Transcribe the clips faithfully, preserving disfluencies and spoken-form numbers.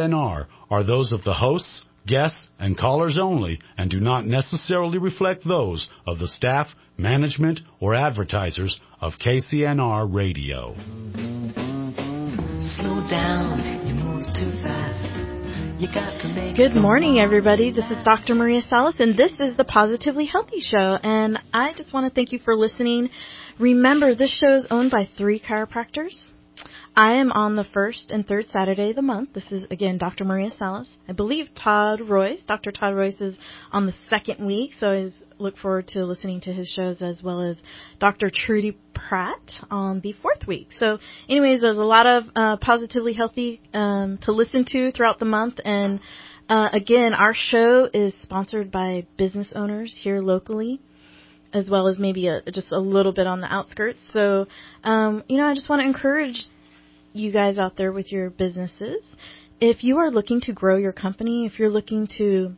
N R are those of the hosts, guests, and callers only and do not necessarily reflect those of the staff, management, or advertisers of K C N R Radio. Slow down, you move too fast. You got to make Good morning, everybody. This is Doctor Maria Salas, and this is the Positively Healthy Show. And I just want to thank you for listening. Remember, this show is owned by three chiropractors. I am on the first and third Saturday of the month. This is, again, Doctor Maria Salas. I believe Todd Royce, Doctor Todd Royce is on the second week, so I look forward to listening to his shows, as well as Doctor Trudy Pratt on the fourth week. So anyways, there's a lot of uh, Positively Healthy um, to listen to throughout the month. And uh, again, our show is sponsored by business owners here locally, as well as maybe a, just a little bit on the outskirts. So, um, you know, I just want to encourage you guys out there with your businesses. If you are looking to grow your company, if you're looking to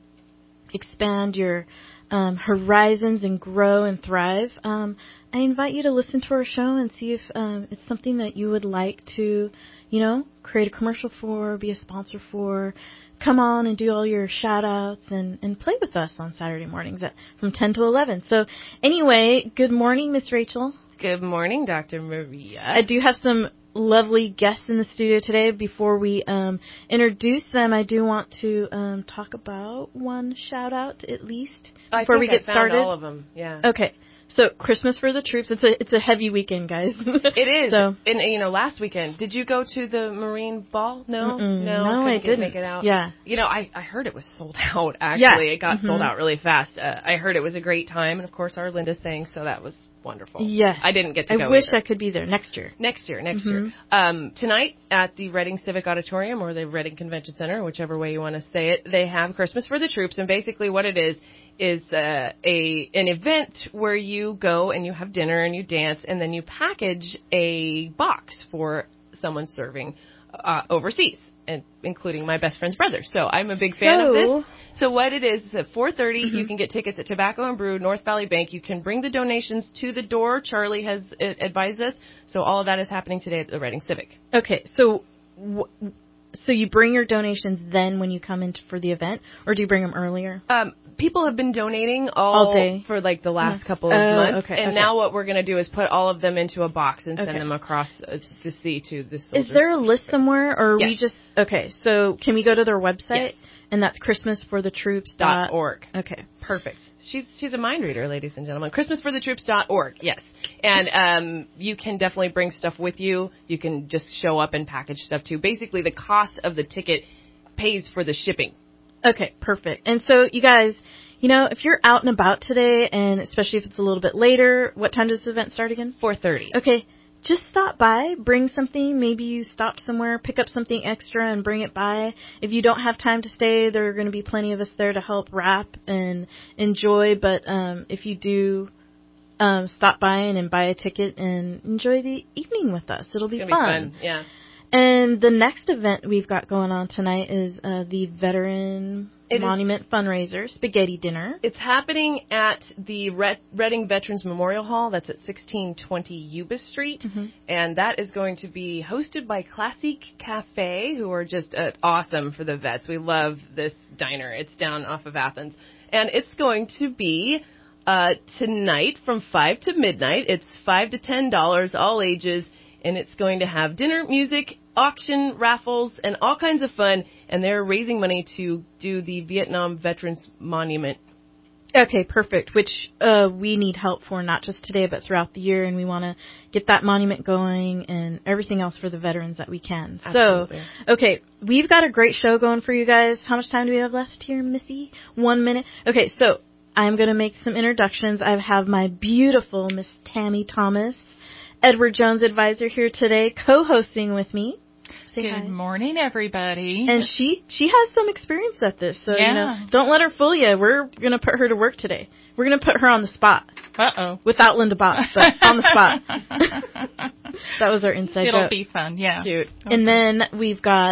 expand your um, horizons and grow and thrive, um, I invite you to listen to our show and see if um, it's something that you would like to, you know, create a commercial for, be a sponsor for. Come on and do all your shout-outs and, and play with us on Saturday mornings at, from ten to eleven. So anyway, good morning, Miss Rachel. Good morning, Doctor Maria. I do have some lovely guests in the studio today. Before we um, introduce them, I do want to um, talk about one shout-out at least before I think we get I found started. all of them, yeah. Okay. So Christmas for the Troops. It's a it's a heavy weekend, guys. It is. So, and you know, last weekend, did you go to the Marine Ball? No, no, no, I didn't make it out. Yeah. You know, I I heard it was sold out. Actually, yeah. it got mm-hmm. sold out really fast. Uh, I heard it was a great time, and of course, our Linda sang, so that was wonderful. Yes. I didn't get to I go. I wish either. I could be there next year. Next year, next mm-hmm. year. Um, tonight at the Reading Civic Auditorium or the Reading Convention Center, whichever way you want to say it, they have Christmas for the Troops, and basically what it is is uh, a an event where you go and you have dinner and you dance, and then you package a box for someone serving uh, overseas, and including my best friend's brother. So I'm a big fan so, of this. So what it is, is at four thirty, mm-hmm. you can get tickets at Tobacco and Brew, North Valley Bank. You can bring the donations to the door. Charlie has uh, advised us. So all of that is happening today at the Reading Civic. Okay, so w- so you bring your donations then when you come in for the event, or do you bring them earlier? Um, people have been donating all, all day for like the last yeah. couple of uh, months, okay, and okay. now what we're going to do is put all of them into a box and send okay. them across uh, the sea to the soldiers. Is there a list somewhere, or are yes. we just okay? So can we go to their website? Yes. And that's Christmas for the Troops dot org. Okay, perfect. She's she's a mind reader, ladies and gentlemen. Christmas for the Troops dot org. Yes, and um, you can definitely bring stuff with you. You can just show up and package stuff too. Basically, the cost of the ticket pays for the shipping. Okay, perfect. And so, you guys, you know, if you're out and about today, and especially if it's a little bit later, what time does the event start again? four thirty. Okay, just stop by, bring something. Maybe you stopped somewhere, pick up something extra and bring it by. If you don't have time to stay, there are going to be plenty of us there to help wrap and enjoy. But um, if you do um, stop by and, and buy a ticket and enjoy the evening with us, it'll be it's fun. Be fun. Yeah. And the next event we've got going on tonight is uh, the Veteran it Monument is, Fundraiser Spaghetti Dinner. It's happening at the Red, Reading Veterans Memorial Hall. That's at sixteen twenty Yuba Street. Mm-hmm. And that is going to be hosted by Classique Cafe, who are just uh, awesome for the vets. We love this diner. It's down off of Athens. And it's going to be uh, tonight from five to midnight. It's five to ten dollars, all ages. And it's going to have dinner, music, auction, raffles, and all kinds of fun. And they're raising money to do the Vietnam Veterans Monument. Okay, perfect, which uh, we need help for, not just today, but throughout the year. And we want to get that monument going and everything else for the veterans that we can. Absolutely. So, okay, we've got a great show going for you guys. How much time do we have left here, Missy? One minute. Okay, so I'm going to make some introductions. I have my beautiful Miss Tammy Thomas, Edward Jones advisor, here today, co-hosting with me. Say Good hi. morning, everybody. And she she has some experience at this, so yeah. you know, don't let her fool you. We're gonna put her to work today. We're gonna put her on the spot. Uh oh. Without Linda Boss, but on the spot. That was our inside It'll joke. be fun, yeah. Cute. And then we've got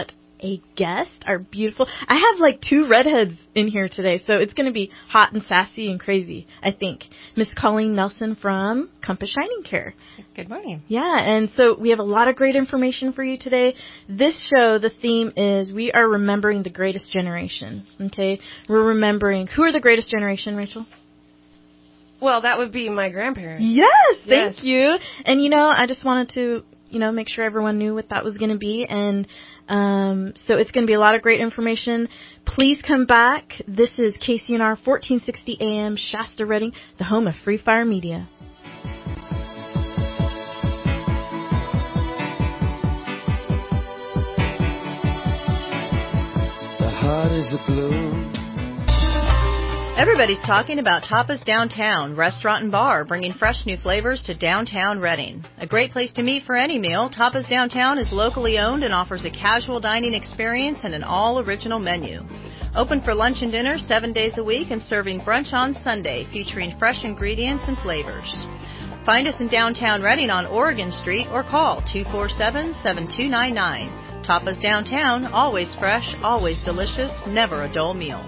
a guest, our beautiful, I have like two redheads in here today, so it's going to be hot and sassy and crazy, I think. Miss Colleen Nelson from Compass Shining Care. Good morning. Yeah, and so we have a lot of great information for you today. This show, the theme is we are remembering the greatest generation, okay? We're remembering, who are the greatest generation, Rachel? Well, that would be my grandparents. Yes, thank Yes. you. And, you know, I just wanted to, you know, make sure everyone knew what that was going to be. And um, so it's going to be a lot of great information. Please come back. This is K C N R fourteen sixty A M, Shasta Redding, the home of Free Fire Media. The heart is the blue. Everybody's talking about Tapas Downtown, restaurant and bar, bringing fresh new flavors to downtown Redding. A great place to meet for any meal, Tapas Downtown is locally owned and offers a casual dining experience and an all-original menu. Open for lunch and dinner seven days a week and serving brunch on Sunday, featuring fresh ingredients and flavors. Find us in downtown Redding on Oregon Street or call two four seven, seven two nine nine. Tapas Downtown, always fresh, always delicious, never a dull meal.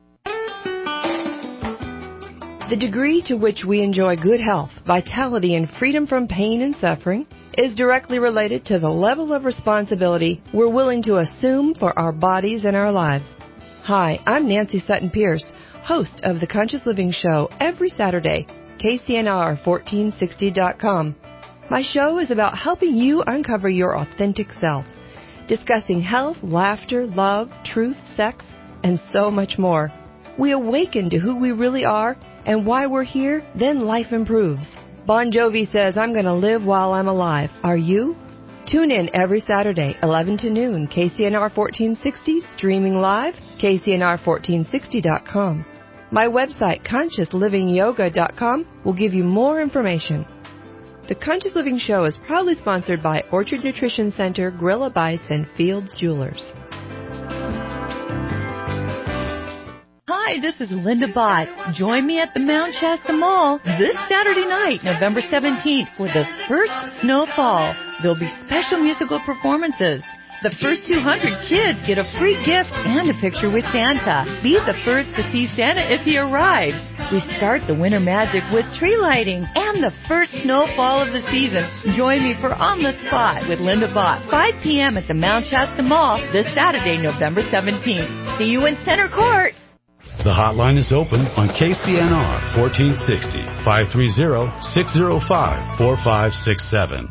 The degree to which we enjoy good health, vitality, and freedom from pain and suffering is directly related to the level of responsibility we're willing to assume for our bodies and our lives. Hi, I'm Nancy Sutton Pierce, host of The Conscious Living Show every Saturday, K C N R fourteen sixty dot com. My show is about helping you uncover your authentic self, discussing health, laughter, love, truth, sex, and so much more. We awaken to who we really are and why we're here, then life improves. Bon Jovi says, I'm going to live while I'm alive. Are you? Tune in every Saturday, eleven to noon, K C N R fourteen sixty, streaming live, K C N R fourteen sixty dot com. My website, conscious living yoga dot com, will give you more information. The Conscious Living Show is proudly sponsored by Orchard Nutrition Center, Gorilla Bites, and Fields Jewelers. Hi, this is Linda Bott. Join me at the Mount Shasta Mall this Saturday night, November seventeenth, for the first snowfall. There'll be special musical performances. The first two hundred kids get a free gift and a picture with Santa. Be the first to see Santa if he arrives. We start the winter magic with tree lighting and the first snowfall of the season. Join me for On the Spot with Linda Bott, five p.m. at the Mount Shasta Mall this Saturday, November seventeenth. See you in Center Court. The hotline is open on K C N R fourteen sixty, five three zero, six zero five, four five six seven.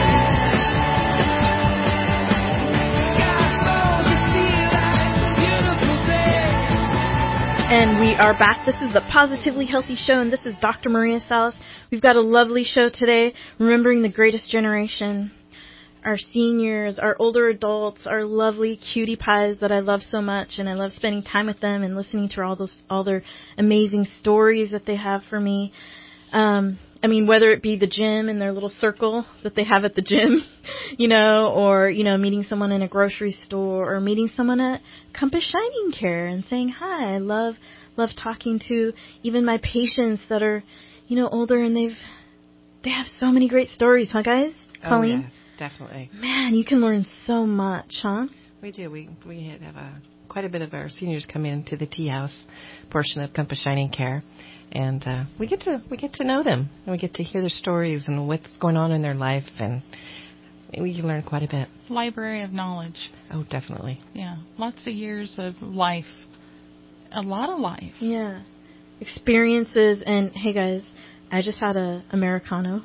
And we are back. This is the Positively Healthy Show, and this is Doctor Maria Salas. We've got a lovely show today, remembering the greatest generation. Our seniors, our older adults, our lovely cutie pies that I love so much, and I love spending time with them and listening to all those all their amazing stories that they have for me. Um, I mean, whether it be the gym and their little circle that they have at the gym, you know, or, you know, meeting someone in a grocery store or meeting someone at Compass Shining Care and saying hi. I love love talking to even my patients that are, you know, older, and they've they have so many great stories, huh, guys? Colleen? Oh, yes. Definitely. Man, you can learn so much, huh? We do. We we have a, quite a bit of our seniors come in to the tea house portion of Compass Shining Care, and uh, we get to we get to know them, and we get to hear their stories and what's going on in their life, and we can learn quite a bit. Library of knowledge. Oh, definitely. Yeah, lots of years of life, a lot of life. Yeah, experiences, and hey, guys. I just had a Americano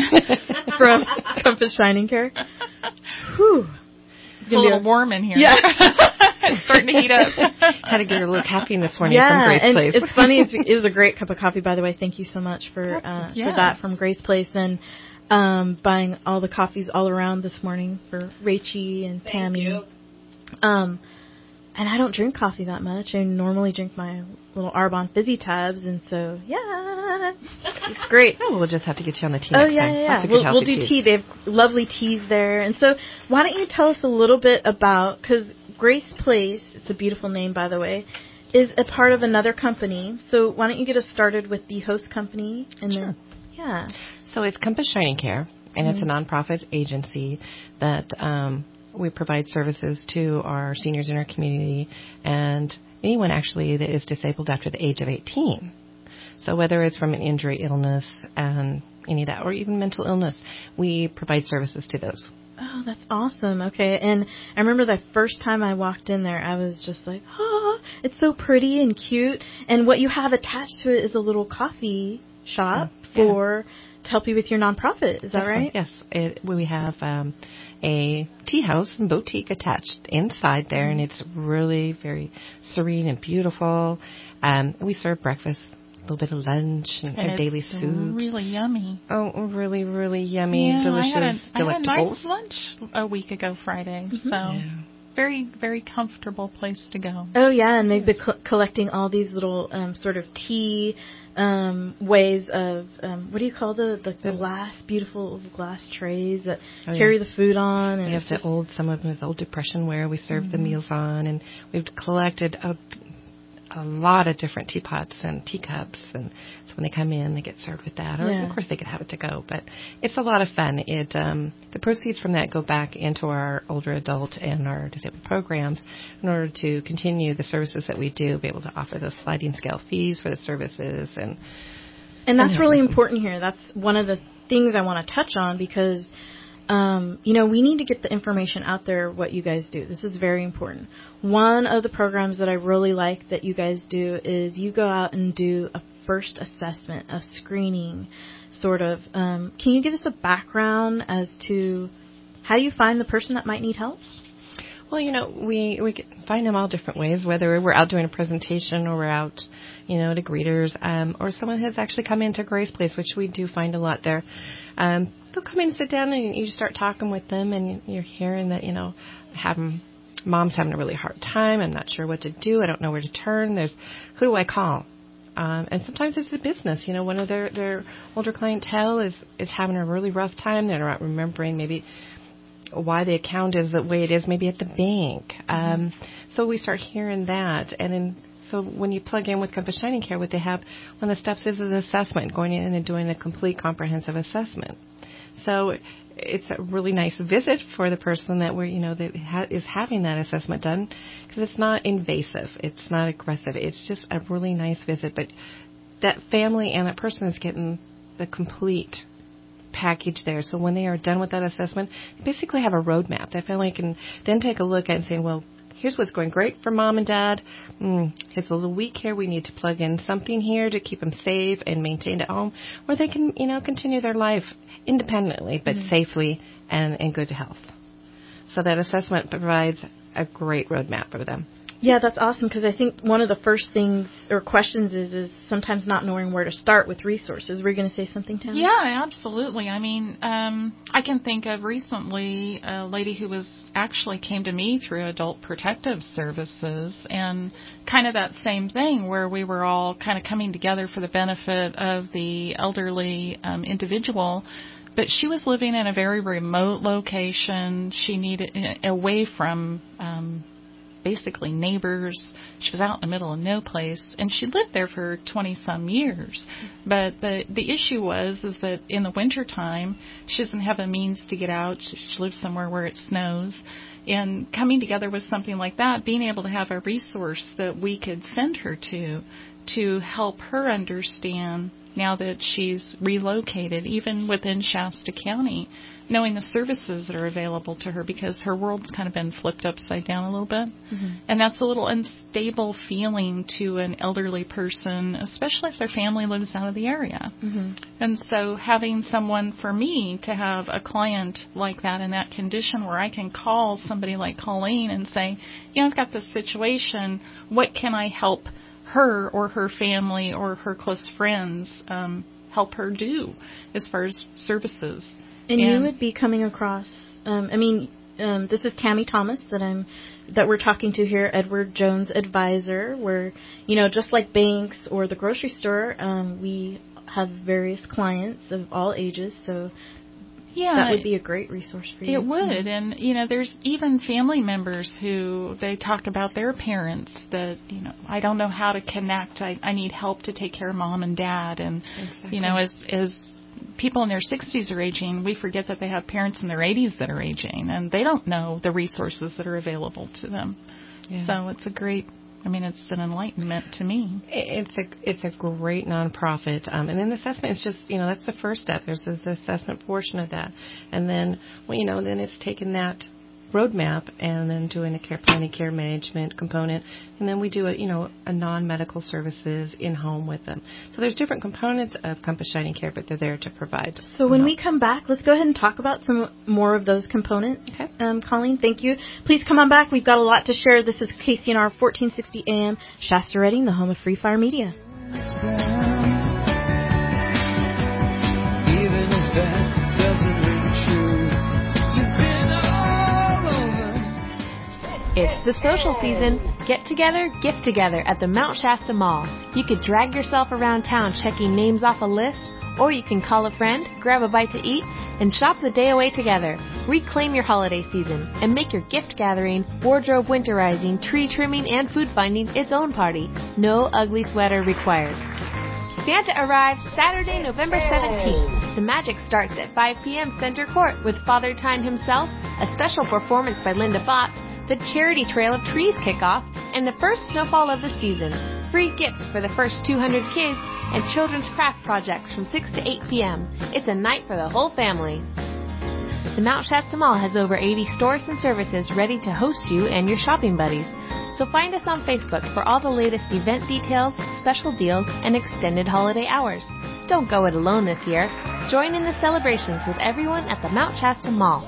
from Compass Shining Care. Whew. It's a little a, warm in here. Yeah. It's starting to heat up. Had to get her a little caffeine this morning yeah, from Grace and Place. It's funny. It's, it was a great cup of coffee, by the way. Thank you so much for uh, yes. for that from Grace Place, and um, buying all the coffees all around this morning for Rachie and Tammy. Thank you. Um, and I don't drink coffee that much. I normally drink my little Arbonne Fizzy Tabs, and so, yeah, it's great. Oh, we'll just have to get you on the tea oh, next yeah, time. yeah, yeah. We'll, we'll do tea. tea. They have lovely teas there. And so why don't you tell us a little bit about, because Grace Place, it's a beautiful name, by the way, is a part of another company. So why don't you get us started with the host company? And sure. Then, yeah. So it's Compass Shining Care, and mm-hmm. it's a nonprofit agency that um, we provide services to our seniors in our community and anyone actually that is disabled after the age of eighteen. So whether it's from an injury, illness, and any of that, or even mental illness, we provide services to those. Oh, that's awesome. Okay. And I remember the first time I walked in there, I was just like, oh, it's so pretty and cute. And what you have attached to it is a little coffee shop yeah. for to help you with your nonprofit. Is that Definitely. right? Yes. It, we have um, a tea house and boutique attached inside there, mm-hmm. and it's really very serene and beautiful. Um, we serve breakfast, a little bit of lunch, and, and our daily it's soups. Really yummy. Oh, really, really yummy, yeah, delicious, I had a, delectable. I had a nice lunch a week ago Friday, mm-hmm. so yeah. very, very comfortable place to go. Oh, yeah, and they've been co- collecting all these little um, sort of tea um, ways of, um, what do you call the, the glass, beautiful glass trays that oh, carry yeah. the food on. And we have the old, some of them is old Depression ware we serve mm-hmm. the meals on, and we've collected a a lot of different teapots and teacups, and so when they come in, they get served with that. Or, yeah. of course, they could have it to go, but it's a lot of fun. It um, the proceeds from that go back into our older adult and our disabled programs in order to continue the services that we do, be able to offer those sliding scale fees for the services. And, and that's and really important here. That's one of the things I want to touch on because Um, you know, we need to get the information out there, what you guys do. This is very important. One of the programs that I really like that you guys do is you go out and do a first assessment, a screening, sort of. Um, can you give us a background as to how you find the person that might need help? Well, you know, we, we find them all different ways, whether we're out doing a presentation or we're out, you know, to greeters, um, or someone has actually come into Grace Place, which we do find a lot there. Um, they'll come in and sit down and you start talking with them and you're hearing that, you know, having, mom's having a really hard time. I'm not sure what to do. I don't know where to turn. There's, who do I call? Um, and sometimes it's a business. You know, one of their, their older clientele is, is having a really rough time. They're not remembering maybe why the account is the way it is, maybe at the bank. Um, so we start hearing that. And then, so when you plug in with Compass Shining Care, what they have, one of the steps is an assessment, going in and doing a complete comprehensive assessment. So it's a really nice visit for the person that we're, you know, that ha- is having that assessment done, because it's not invasive, it's not aggressive, it's just a really nice visit. But that family and that person is getting the complete package there. So when they are done with that assessment, they basically have a roadmap. That family can then take a look at and say, well, here's what's going great for mom and dad. Mm, it's a little weak here. We need to plug in something here to keep them safe and maintained at home, where they can, you know, continue their life independently, but mm-hmm. safely and in good health. So that assessment provides a great roadmap for them. Yeah, that's awesome, because I think one of the first things or questions is is sometimes not knowing where to start with resources. Were you going to say something, Tammy? Yeah, absolutely. I mean, um, I can think of recently a lady who was actually came to me through Adult Protective Services, and kind of that same thing where we were all kind of coming together for the benefit of the elderly um, individual. But she was living in a very remote location. She needed away from um basically neighbors. She was out in the middle of no place, and she lived there for twenty-some years. But the the issue was is that in the wintertime, she doesn't have a means to get out. She, she lives somewhere where it snows. And coming together with something like that, being able to have a resource that we could send her to, to help her understand now that she's relocated, even within Shasta County, knowing the services that are available to her, because her world's kind of been flipped upside down a little bit. Mm-hmm. And that's a little unstable feeling to an elderly person, especially if their family lives out of the area. Mm-hmm. And so having someone, for me, to have a client like that in that condition where I can call somebody like Colleen and say, you know, I've got this situation, what can I help her or her family or her close friends um, help her do as far as services. And, and you would be coming across, um, I mean, um, this is Tammy Thomas that I'm, that we're talking to here, Edward Jones Advisor, where, you know, just like banks or the grocery store, um, we have various clients of all ages, so yeah, that would be a great resource for you. It would. Mm-hmm. And, you know, there's even family members who they talk about their parents that, you know, I don't know how to connect. I, I need help to take care of mom and dad. And, exactly. you know, as, as people in their sixties are aging, we forget that they have parents in their eighties that are aging, and they don't know the resources that are available to them. Yeah. So it's a great, I mean, it's an enlightenment to me. It's a it's a great nonprofit, um, and then the assessment is just, you know, that's the first step. There's the assessment portion of that, and then, well, you know, then it's taking that roadmap and then doing a care planning, care management component, and then we do a you know a non-medical services in home with them. So there's different components of Compass Shining Care, but they're there to provide. So when help. we come back, let's go ahead and talk about some more of those components. Okay. Um, Colleen, thank you. Please come on back. We've got a lot to share. This is K C N R fourteen sixty A M, Shasta Redding, the home of Free Fire Media. Even if that doesn't ring true, you've been all over. It's the social season. Get together, gift together at the Mount Shasta Mall. You could drag yourself around town checking names off a list, or you can call a friend, grab a bite to eat, and shop the day away together. Reclaim your holiday season and make your gift gathering, wardrobe winterizing, tree trimming, and food finding its own party. No ugly sweater required. Santa arrives Saturday, November seventeenth. The magic starts at five p.m. Center Court with Father Time himself, a special performance by Linda Bott, the Charity Trail of Trees kickoff, and the first snowfall of the season. Free gifts for the first two hundred kids and children's craft projects from six to eight p.m. It's a night for the whole family. The Mount Shasta Mall has over eighty stores and services ready to host you and your shopping buddies. So find us on Facebook for all the latest event details, special deals, and extended holiday hours. Don't go it alone this year. Join in the celebrations with everyone at the Mount Shasta Mall.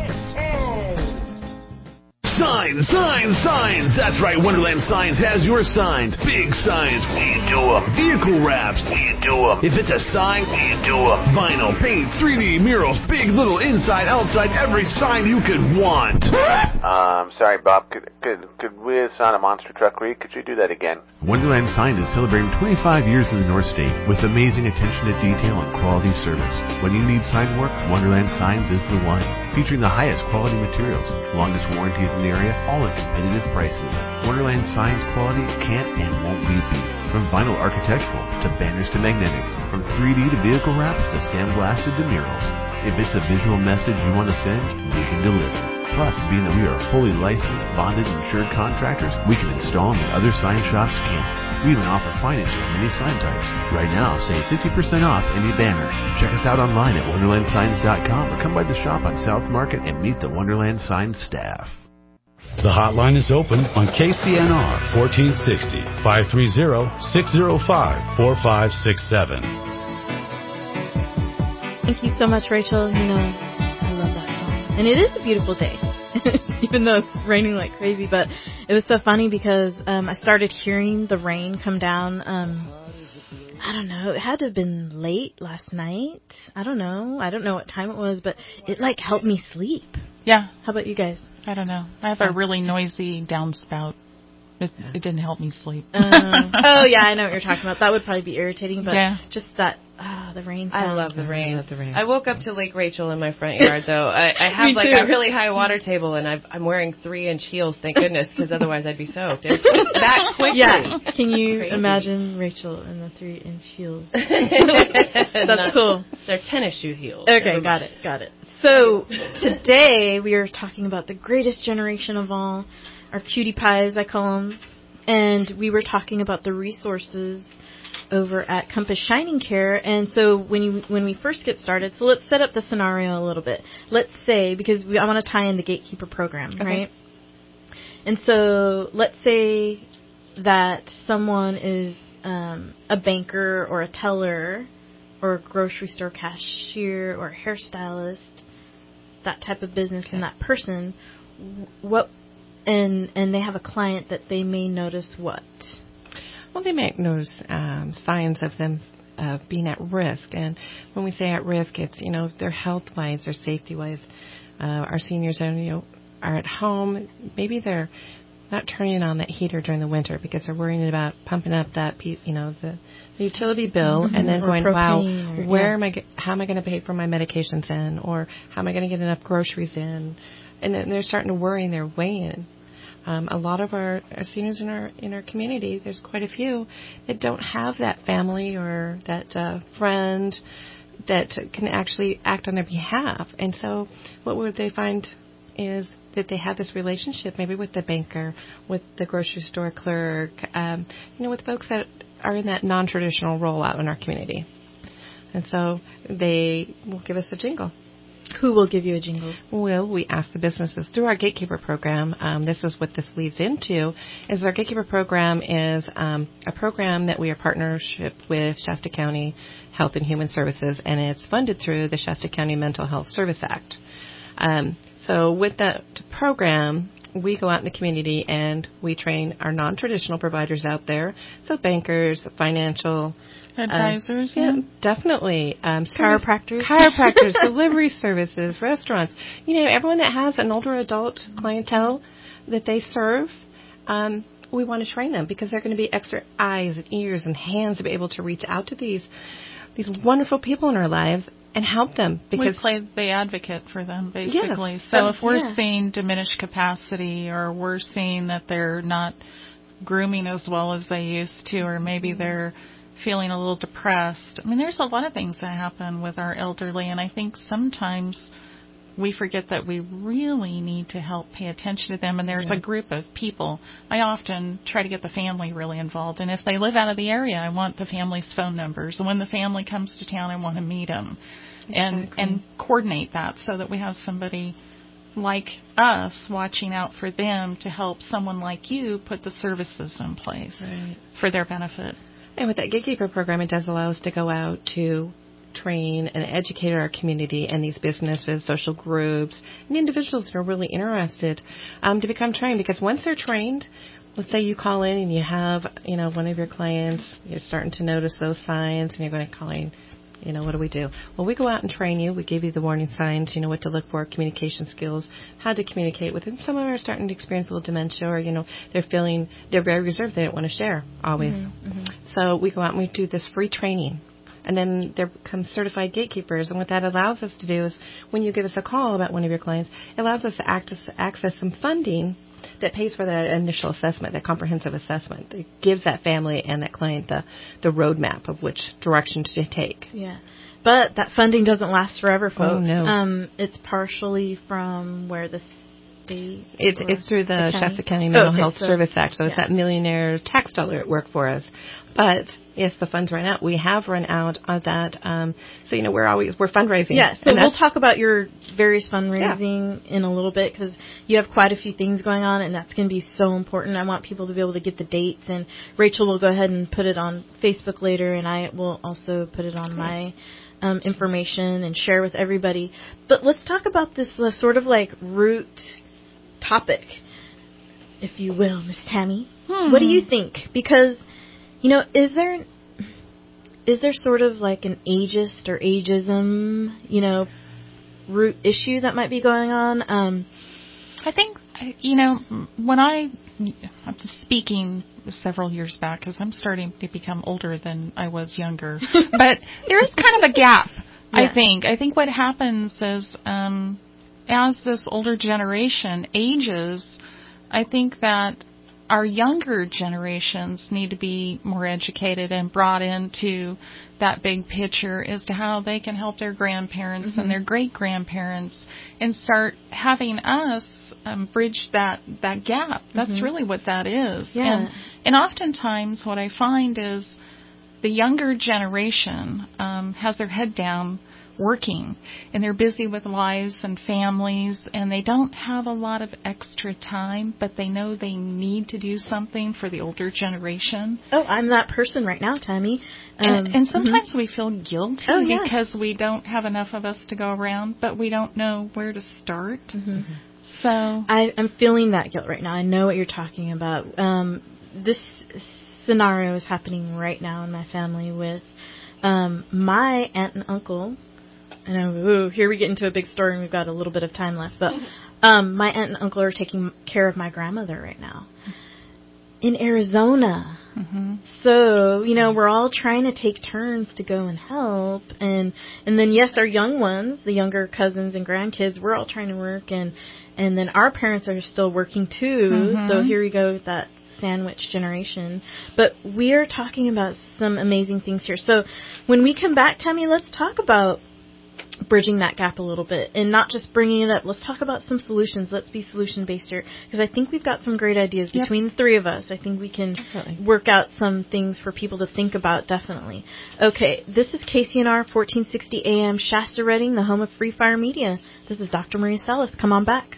Signs, signs, signs. That's right, Wonderland Signs has your signs. Big signs, we do them. Vehicle wraps, we do them. If it's a sign, we do them. Vinyl, paint, three D murals, big, little, inside, outside, every sign you could want. Um, sorry, Bob. Could could could we assign a monster truck read? Could you do that again? Wonderland Signs is celebrating twenty-five years in the North State with amazing attention to detail and quality service. When you need sign work, Wonderland Signs is the one. Featuring the highest quality materials, longest warranties in the area, all at competitive prices. Wonderland Signs quality can't and won't be beat. From vinyl architectural to banners to magnetics, from three D to vehicle wraps to sandblasted to murals. If it's a visual message you want to send, we can deliver. Plus, being that we are fully licensed, bonded, and insured contractors, we can install them when other sign shops can't. We even offer financing on many sign types. Right now, save fifty percent off any banner. Check us out online at wonderland signs dot com or come by the shop on South Market and meet the Wonderland Signs staff. The hotline is open on K C N R fourteen sixty, five three zero, six zero five, four five six seven. Thank you so much, Rachel. You know, I love that song. And it is a beautiful day, even though it's raining like crazy. But it was so funny because um, I started hearing the rain come down. Um, I don't know. It had to have been late last night. I don't know. I don't know what time it was, but it, like, helped me sleep. Yeah. How about you guys? I don't know. I have a really noisy downspout. It, it didn't help me sleep. Uh, oh, yeah, I know what you're talking about. That would probably be irritating, but yeah. just that, oh, the rain sound. I love the rain. I love the rain. I woke up to Lake Rachel in my front yard, though. I, I have, like, too. a really high water table, and I've, I'm wearing three-inch heels, thank goodness, because otherwise I'd be soaked. It's that quickly. Yeah. Can you Crazy. imagine Rachel in the three-inch heels? That's Not, cool. They're tennis shoe heels. Okay, got it, got it. So today we are talking about the greatest generation of all, our cutie pies, I call them. And we were talking about the resources over at Compass Shining Care. And so when you when we first get started, so let's set up the scenario a little bit. Let's say, because we, I want to tie in the Gatekeeper program, okay. right? And so let's say that someone is um, a banker or a teller or a grocery store cashier or a hairstylist, that type of business, okay. and that person, what... And and they have a client that they may notice what? Well, they may notice um, signs of them uh, being at risk. And when we say at risk, it's, you know, their health-wise, their safety-wise. Uh, our seniors are, you know, are at home. Maybe they're not turning on that heater during the winter because they're worrying about pumping up that, you know, the, the utility bill, mm-hmm. and then or going, wow, or, where yeah. am I? How am I going to pay for my medications in, or how am I going to get enough groceries in? And then they're starting to worry their way in. Um, a lot of our, our seniors in our in our community, there's quite a few that don't have that family or that uh, friend that can actually act on their behalf. And so what would they find is that they have this relationship maybe with the banker, with the grocery store clerk, um, you know, with folks that are in that non-traditional role out in our community. And so they will give us a jingle. Who will give you a jingle? Well, we ask the businesses through our Gatekeeper program. Um, this is what this leads into, is our Gatekeeper program is um, a program that we are partnership with Shasta County Health and Human Services, and it's funded through the Shasta County Mental Health Service Act. Um, so with that program, we go out in the community and we train our non-traditional providers out there, so bankers, financial advisors, uh, yeah, yeah, definitely, um, chiropractors, chiropractors, delivery services, restaurants. You know, everyone that has an older adult clientele that they serve, um, we want to train them because they're going to be extra eyes and ears and hands to be able to reach out to these these wonderful people in our lives and help them. Because we play the advocate for them, basically. Yes, so if we're yeah. seeing diminished capacity, or we're seeing that they're not grooming as well as they used to, or maybe mm-hmm. they're feeling a little depressed. I mean, there's a lot of things that happen with our elderly, and I think sometimes we forget that we really need to help pay attention to them, and there's yeah. a group of people. I often try to get the family really involved, and if they live out of the area, I want the family's phone numbers. And when the family comes to town, I want to meet them exactly. and, and coordinate that so that we have somebody like us watching out for them to help someone like you put the services in place right. for their benefit. And with that Gatekeeper program, it does allow us to go out to train and educate our community and these businesses, social groups, and individuals that are really interested um, to become trained. Because once they're trained, let's say you call in and you have, you know, one of your clients, you're starting to notice those signs, and you're going to call in, you know, what do we do? Well, we go out and train you. We give you the warning signs, you know, what to look for, communication skills, how to communicate with them. Some of them are starting to experience a little dementia, or, you know, they're feeling, they're very reserved. They don't want to share always. Mm-hmm, mm-hmm. So we go out and we do this free training. And then they become certified gatekeepers. And what that allows us to do is when you give us a call about one of your clients, it allows us to access, access some funding that pays for that initial assessment, that comprehensive assessment. It gives that family and that client the, the roadmap of which direction to take. Yeah. But that funding doesn't last forever, folks. Oh, no. Um, it's partially from where the state... It's, it's through the, the Shasta County Mental oh, okay, Health so, Service Act, so yeah. it's that millionaire tax dollar at work for us. But if the funds run out, we have run out of that. Um, so, you know, we're always, we're fundraising. Yeah, so we'll talk about your various fundraising yeah. in a little bit, because you have quite a few things going on, and that's going to be so important. I want people to be able to get the dates, and Rachel will go ahead and put it on Facebook later, and I will also put it on my um, information and share with everybody. But let's talk about this uh, sort of like root topic, if you will, Miss Tammy. Hmm. What do you think? Because... You know, is there is there sort of like an ageist or ageism, you know, root issue that might be going on? Um, I think, you know, when I, I'm speaking several years back, because I'm starting to become older than I was younger, but there is kind of a gap, yeah. I think. I think what happens is um, as this older generation ages, I think that our younger generations need to be more educated and brought into that big picture as to how they can help their grandparents mm-hmm. and their great-grandparents and start having us um, bridge that, that gap. That's mm-hmm. really what that is. Yeah. And, and oftentimes what I find is the younger generation um, has their head down working, and they're busy with lives and families, and they don't have a lot of extra time, but they know they need to do something for the older generation. Oh, I'm that person right now, Tammy. Um, and, and sometimes mm-hmm. we feel guilty oh, yeah. because we don't have enough of us to go around, but we don't know where to start. Mm-hmm. So I, I'm feeling that guilt right now. I know what you're talking about. Um, this scenario is happening right now in my family with um, my aunt and uncle. I know, ooh, here we get into a big story, and we've got a little bit of time left. But um, my aunt and uncle are taking care of my grandmother right now in Arizona. Mm-hmm. So, you know, we're all trying to take turns to go and help. And and then, yes, our young ones, the younger cousins and grandkids, we're all trying to work. And, and then our parents are still working, too. Mm-hmm. So here we go with that sandwich generation. But we are talking about some amazing things here. So when we come back, Tammy, let's talk about bridging that gap a little bit and not just bringing it up. Let's talk about some solutions. Let's be solution-based here, because I think we've got some great ideas Yep. between the three of us. I think we can definitely work out some things for people to think about, definitely. Okay, this is K C N R fourteen sixty A M Shasta Redding, the home of Free Fire Media. This is Doctor Maria Salas. Come on back.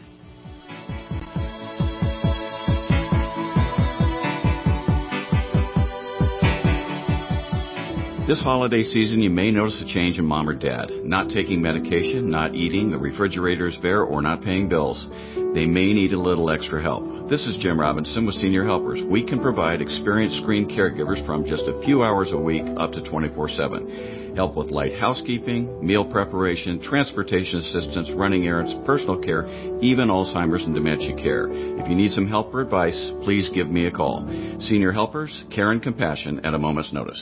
This holiday season, you may notice a change in mom or dad. Not taking medication, not eating, the refrigerator is bare, or not paying bills. They may need a little extra help. This is Jim Robinson with Senior Helpers. We can provide experienced screened caregivers from just a few hours a week up to twenty-four seven. Help with light housekeeping, meal preparation, transportation assistance, running errands, personal care, even Alzheimer's and dementia care. If you need some help or advice, please give me a call. Senior Helpers, care and compassion at a moment's notice.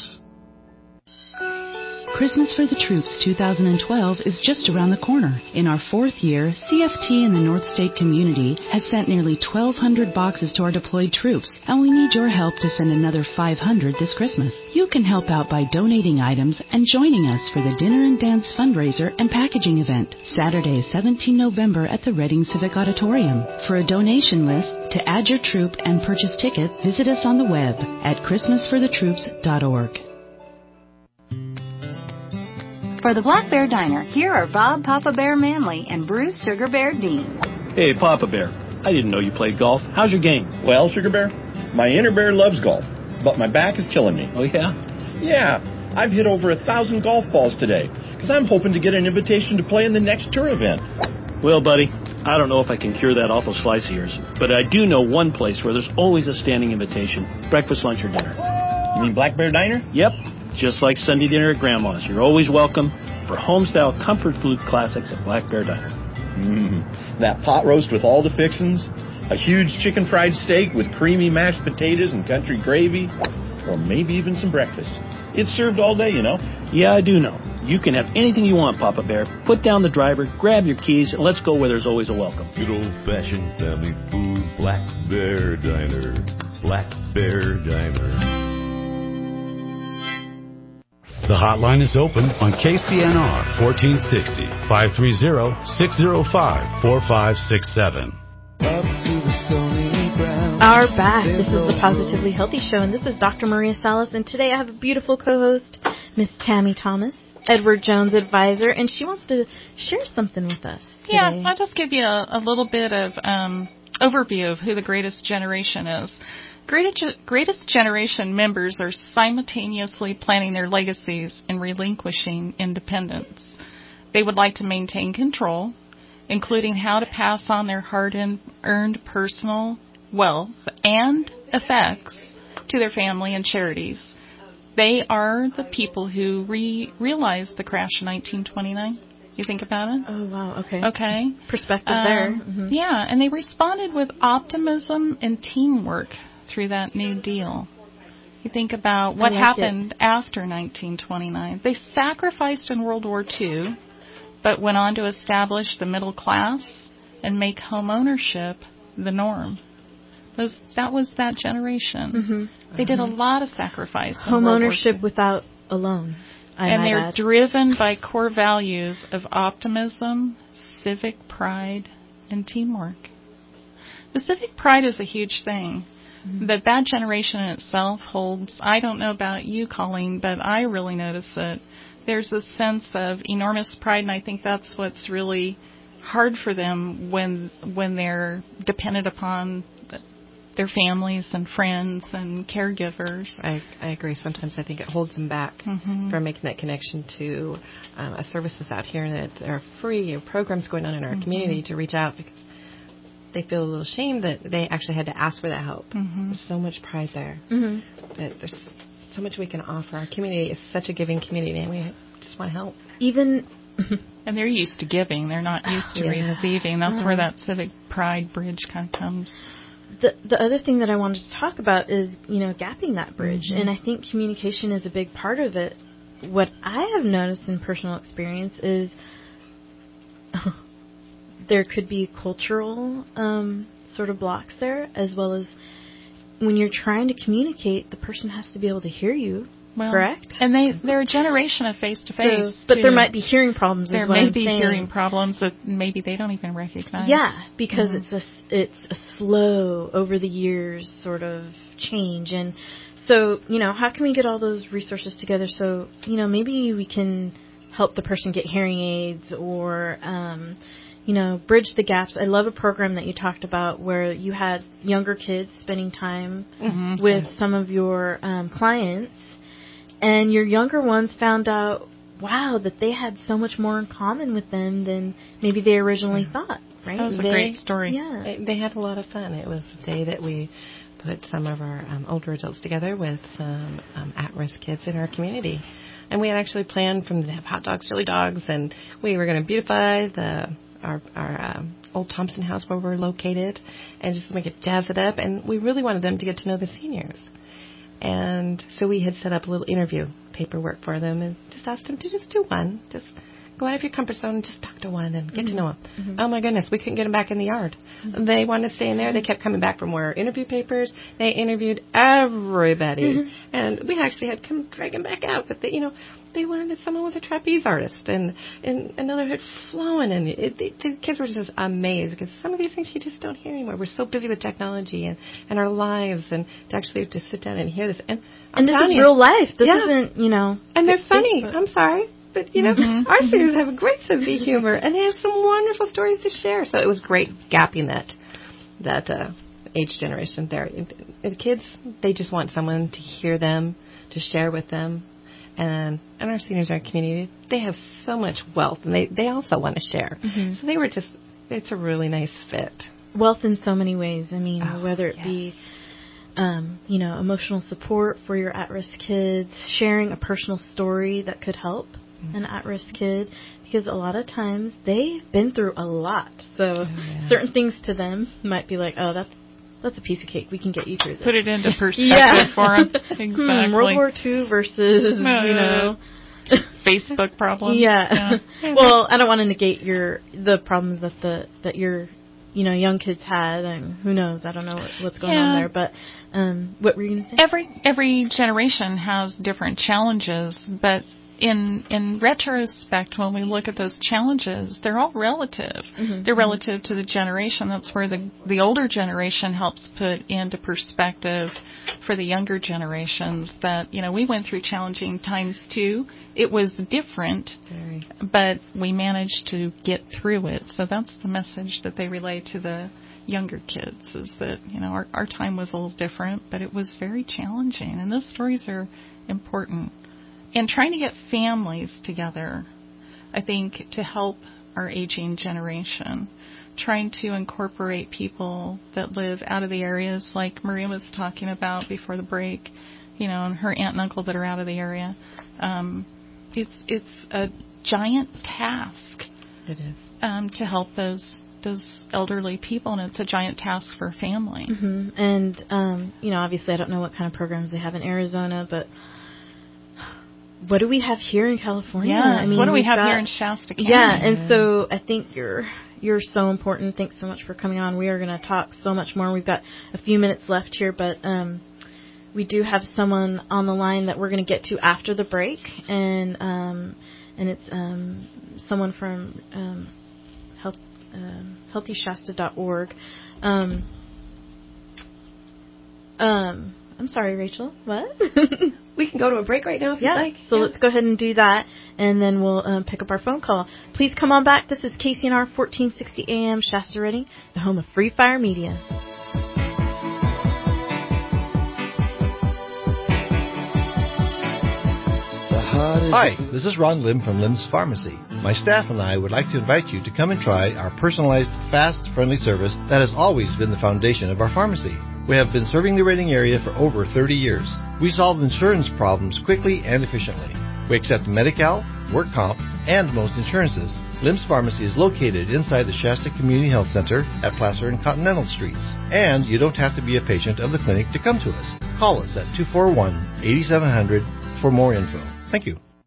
Christmas for the Troops two thousand twelve is just around the corner. In our fourth year, C F T in the North State community has sent nearly twelve hundred boxes to our deployed troops, and we need your help to send another five hundred this Christmas. You can help out by donating items and joining us for the Dinner and Dance fundraiser and packaging event, Saturday, the seventeenth of November at the Reading Civic Auditorium. For a donation list, to add your troop and purchase tickets, visit us on the web at christmas for the troops dot org. For the Black Bear Diner, here are Bob Papa Bear Manley and Bruce Sugar Bear Dean. Hey, Papa Bear. I didn't know you played golf. How's your game? Well, Sugar Bear, my inner bear loves golf, but my back is killing me. Oh, yeah? Yeah. I've hit over a thousand golf balls today, because I'm hoping to get an invitation to play in the next tour event. Well, buddy, I don't know if I can cure that awful slice of yours, but I do know one place where there's always a standing invitation. Breakfast, lunch, or dinner. You mean Black Bear Diner? Yep. Just like Sunday dinner at Grandma's, you're always welcome for home-style comfort food classics at Black Bear Diner. Mm, that pot roast with all the fixins, a huge chicken fried steak with creamy mashed potatoes and country gravy, or maybe even some breakfast. It's served all day, you know. Yeah, I do know. You can have anything you want, Papa Bear. Put down the driver, grab your keys, and let's go where there's always a welcome. Good old-fashioned family food, Black Bear Diner. Black Bear Diner. The hotline is open on K C N R fourteen sixty, five three zero, six zero five, four five six seven. Our back. This is the Positively Healthy Show, and this is Doctor Maria Salas, and today I have a beautiful co-host, Miss Tammy Thomas, Edward Jones advisor, and she wants to share something with us today. Yeah, I'll just give you a, a little bit of um, overview of who the Greatest Generation is. Greatest, greatest Generation members are simultaneously planning their legacies and relinquishing independence. They would like to maintain control, including how to pass on their hard-earned personal wealth and effects to their family and charities. They are the people who re- realized the crash in nineteen twenty-nine. You think about it? Oh, wow. Okay. Okay. Perspective um, there. Mm-hmm. Yeah, and they responded with optimism and teamwork through that New Deal. You think about what like happened it. after nineteen twenty-nine. They sacrificed in World War Two, but went on to establish the middle class and make home ownership the norm. Those, that was that generation. Mm-hmm. They did a lot of sacrifice. Home ownership without a loan. I and they're add. driven by core values of optimism, civic pride, and teamwork. The civic pride is a huge thing. Mm-hmm. That that generation in itself holds. I don't know about you, Colleen, but I really notice it. There's a sense of enormous pride, and I think that's what's really hard for them when when they're dependent upon their families and friends and caregivers. I, I agree. Sometimes I think it holds them back mm-hmm. from making that connection to um, a services out here that are free or programs going on in our mm-hmm. community to reach out, because they feel a little ashamed that they actually had to ask for that help. Mm-hmm. There's so much pride there. Mm-hmm. That there's so much we can offer. Our community is such a giving community, and we just want to help. Even and they're used to giving. They're not used to yeah. receiving. That's uh-huh. where that civic pride bridge kind of comes. The the other thing that I wanted to talk about is, you know, gapping that bridge. Mm-hmm. And I think communication is a big part of it. What I have noticed in personal experience is there could be cultural um, sort of blocks there, as well as when you're trying to communicate, the person has to be able to hear you. Well, correct? And they, they're a generation of face-to-face. So, but too. there might be hearing problems. There is what may I'm be saying. hearing problems that maybe they don't even recognize. Yeah, because mm-hmm. it's a, it's a slow, over the years sort of change. And so, you know, how can we get all those resources together so, you know, maybe we can help the person get hearing aids or, um, you know, bridge the gaps. I love a program that you talked about where you had younger kids spending time mm-hmm. with some of your um, clients. And your younger ones found out, wow, that they had so much more in common with them than maybe they originally thought, right? That was a they, great story. Yeah. They had a lot of fun. It was a day that we put some of our um, older adults together with some um, at-risk kids in our community. And we had actually planned from to have hot dogs, chili dogs, and we were going to beautify the our, our um, old Thompson house where we're located and just make it, jazz it up. And we really wanted them to get to know the seniors. And so we had set up a little interview paperwork for them and just asked them to just do one. Just go out of your comfort zone and just talk to one and get mm-hmm. to know them. Mm-hmm. Oh, my goodness, we couldn't get them back in the yard. Mm-hmm. They wanted to stay in there. They kept coming back for more interview papers. They interviewed everybody. Mm-hmm. And we actually had to come drag them back out. But, they, you know, they learned that someone was a trapeze artist and, and another had flown. And it, it, the kids were just amazed because some of these things you just don't hear anymore. We're so busy with technology and, and our lives and to actually have to sit down and hear this. And, and this is you, real life. This yeah. isn't, you know. And they're funny. I'm sorry. But, you know, mm-hmm. our seniors have a great sense of humor, and they have some wonderful stories to share. So it was great gapping that that uh, age generation there. And the kids, they just want someone to hear them, to share with them. And and our seniors in our community, they have so much wealth, and they, they also want to share. Mm-hmm. So they were just, it's a really nice fit. Wealth in so many ways. I mean, oh, whether it yes. be, um, you know, emotional support for your at-risk kids, sharing a personal story that could help an at-risk kid, because a lot of times they've been through a lot. So oh, yeah. certain things to them might be like, oh, that's that's a piece of cake. We can get you through this. Put it into perspective yeah. for them. Exactly. hmm, World War Two versus, uh, you know. Facebook problem. Yeah. yeah. Well, I don't want to negate your the problems that the that your you know young kids had, and who knows? I don't know what, what's going yeah. on there. But um, what were you going to say? Every every generation has different challenges, but in in retrospect, when we look at those challenges, they're all relative. Mm-hmm. They're relative to the generation. That's where the the older generation helps put into perspective for the younger generations that, you know, we went through challenging times too. It was different, Very. but we managed to get through it. So that's the message that they relay to the younger kids, is that, you know, our, our time was a little different, but it was very challenging. And those stories are important. And trying to get families together, I think, to help our aging generation. Trying to incorporate people that live out of the areas like Maria was talking about before the break, you know, and her aunt and uncle that are out of the area. Um, it's it's a giant task. It is. Um, to help those those elderly people, and it's a giant task for a family. Mm-hmm. And, um, you know, obviously I don't know what kind of programs they have in Arizona, but what do we have here in California? Yes. I mean, what do we have got, here in Shasta County? Yeah, and so I think you're you're so important. Thanks so much for coming on. We are going to talk so much more. We've got a few minutes left here, but um, we do have someone on the line that we're going to get to after the break, and um, and it's um, someone from um, health, um, healthy shasta dot org. Um, um, I'm sorry, Rachel. What? We can go to a break right now if yeah. you'd like. So yeah. let's go ahead and do that, and then we'll um, pick up our phone call. Please come on back. This is K C N R fourteen sixty A M Shasta Redding, the home of Free Fire Media. Hi, this is Ron Lim from Lim's Pharmacy. My staff and I would like to invite you to come and try our personalized, fast, friendly service that has always been the foundation of our pharmacy. We have been serving the Redding area for over thirty years. We solve insurance problems quickly and efficiently. We accept Medi-Cal, work comp, and most insurances. Lim's Pharmacy is located inside the Shasta Community Health Center at Placer and Continental Streets. And you don't have to be a patient of the clinic to come to us. Call us at two four one, eight seven zero zero for more info. Thank you.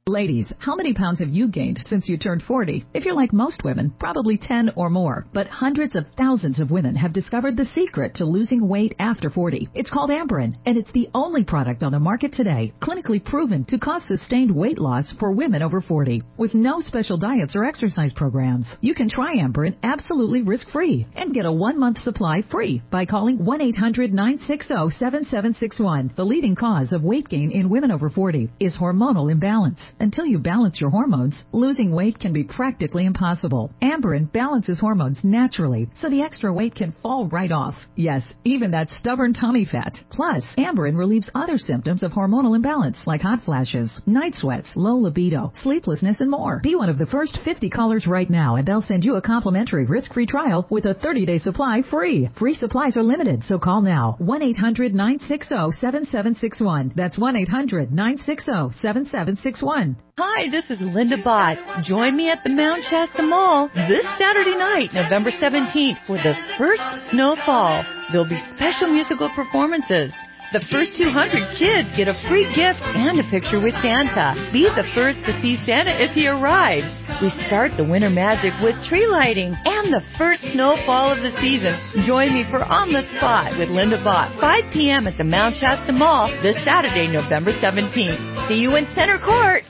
Ladies, how many pounds have you gained since you turned forty? If you're like most women, probably ten or more. But hundreds of thousands of women have discovered the secret to losing weight after forty. It's called Amberen, and it's the only product on the market today clinically proven to cause sustained weight loss for women over forty. With no special diets or exercise programs, you can try Amberen absolutely risk-free and get a one-month supply free by calling one eight hundred nine six zero seven seven six one. The leading cause of weight gain in women over forty is hormonal imbalance. Until you balance your hormones, losing weight can be practically impossible. Amberen balances hormones naturally, so the extra weight can fall right off. Yes, even that stubborn tummy fat. Plus, Amberen relieves other symptoms of hormonal imbalance, like hot flashes, night sweats, low libido, sleeplessness, and more. Be one of the first fifty callers right now, and they'll send you a complimentary risk-free trial with a thirty-day supply free. Free supplies are limited, so call now. one eight hundred nine six zero seven seven six one. That's one eight hundred nine six zero seven seven six one. Hi, this is Linda Bott. Join me at the Mount Shasta Mall this Saturday night, November seventeenth, for the first snowfall. There'll be special musical performances. The first two hundred kids get a free gift and a picture with Santa. Be the first to see Santa if he arrives. We start the winter magic with tree lighting and the first snowfall of the season. Join me for On the Spot with Linda Bott, five p.m. at the Mount Shasta Mall this Saturday, November seventeenth. See you in Center Court.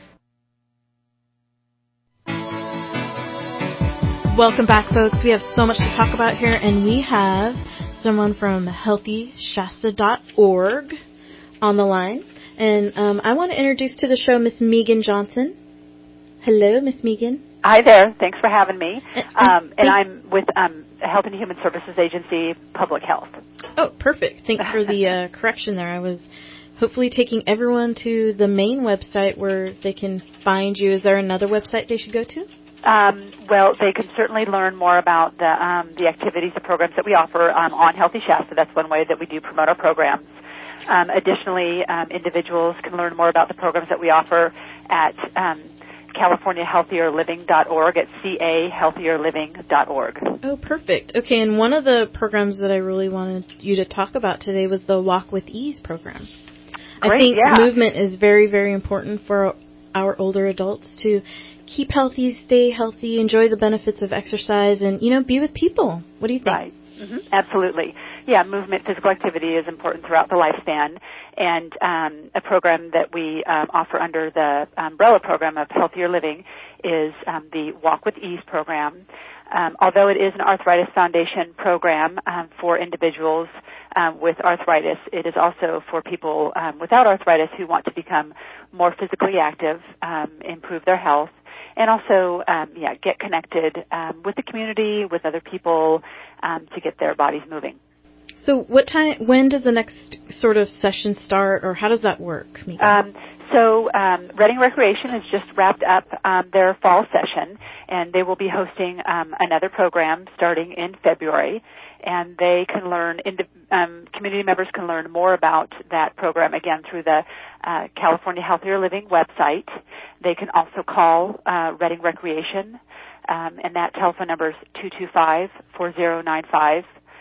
Welcome back, folks. We have so much to talk about here, and we have someone from healthy shasta dot org on the line. And um, I want to introduce to the show Miss Megan Johnson. Hello, Miss Megan. Hi there. Thanks for having me. Um, and I'm with um, Health and Human Services Agency, Public Health. Oh, perfect. Thanks for the uh, correction there. I was hopefully taking everyone to the main website where they can find you. Is there another website they should go to? Um, well, they can certainly learn more about the, um, the activities and programs that we offer um, on Healthy Shasta. That's one way that we do promote our programs. Um, additionally, um, individuals can learn more about the programs that we offer at um, California Healthier Living dot org, at C A Healthier Living dot org. Oh, perfect. Okay, and one of the programs that I really wanted you to talk about today was the Walk with Ease program. Great, I think yeah. movement is very, very important for our older adults to keep healthy, stay healthy, enjoy the benefits of exercise, and, you know, be with people. What do you think? Right. Mm-hmm. Absolutely. Yeah, movement, physical activity is important throughout the lifespan. And um, a program that we um, offer under the umbrella program of Healthier Living is um, the Walk with Ease program. Um, although it is an Arthritis Foundation program um, for individuals um, with arthritis, it is also for people um, without arthritis who want to become more physically active, um, improve their health, and also, um, yeah, get connected um, with the community, with other people, um, to get their bodies moving. So, what time? When does the next sort of session start, or how does that work? Um, so, um, Reading Recreation has just wrapped up um, their fall session, and they will be hosting um, another program starting in February. And they can learn, um, community members can learn more about that program, again, through the uh, California Healthier Living website. They can also call uh, Reading Recreation, um, and that telephone number is two two five, four zero nine five.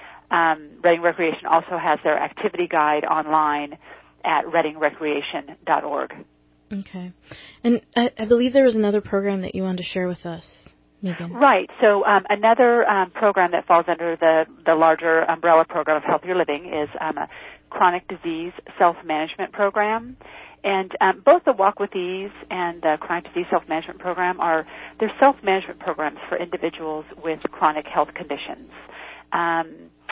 Um, Reading Recreation also has their activity guide online at reading recreation dot org. Okay. And I, I believe there was another program that you wanted to share with us, Megan. Right. So um, another um, program that falls under the, the larger umbrella program of Healthier Living is um, a chronic disease self-management program. And um, both the Walk with Ease and the chronic disease self-management program are they're self-management programs for individuals with chronic health conditions. Um,